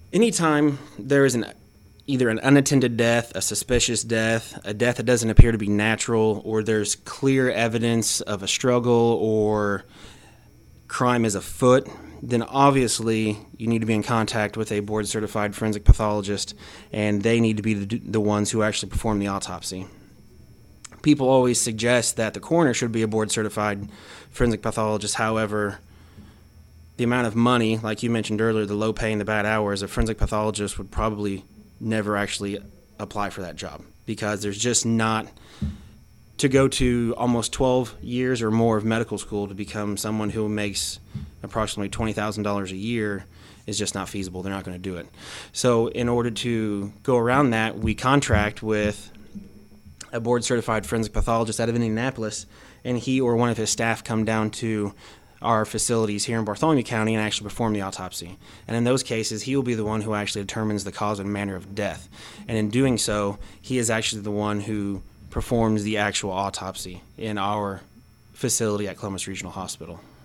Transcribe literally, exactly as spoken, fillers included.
Anytime there is an either an unattended death, a suspicious death, a death that doesn't appear to be natural, or there's clear evidence of a struggle or crime is afoot, then obviously you need to be in contact with a board-certified forensic pathologist, and they need to be the, the ones who actually perform the autopsy. People always suggest that the coroner should be a board-certified forensic pathologist. However, the amount of money, like you mentioned earlier, the low pay and the bad hours, a forensic pathologist would probably never actually apply for that job, because there's just not, to go to almost twelve years or more of medical school to become someone who makes approximately twenty thousand dollars a year is just not feasible. They're not going to do it. So in order to go around that, we contract with a board-certified forensic pathologist out of Indianapolis, and he or one of his staff come down to our facilities here in Bartholomew County and actually perform the autopsy. And in those cases, he will be the one who actually determines the cause and manner of death. And in doing so, he is actually the one who performs the actual autopsy in our facility at Columbus Regional Hospital.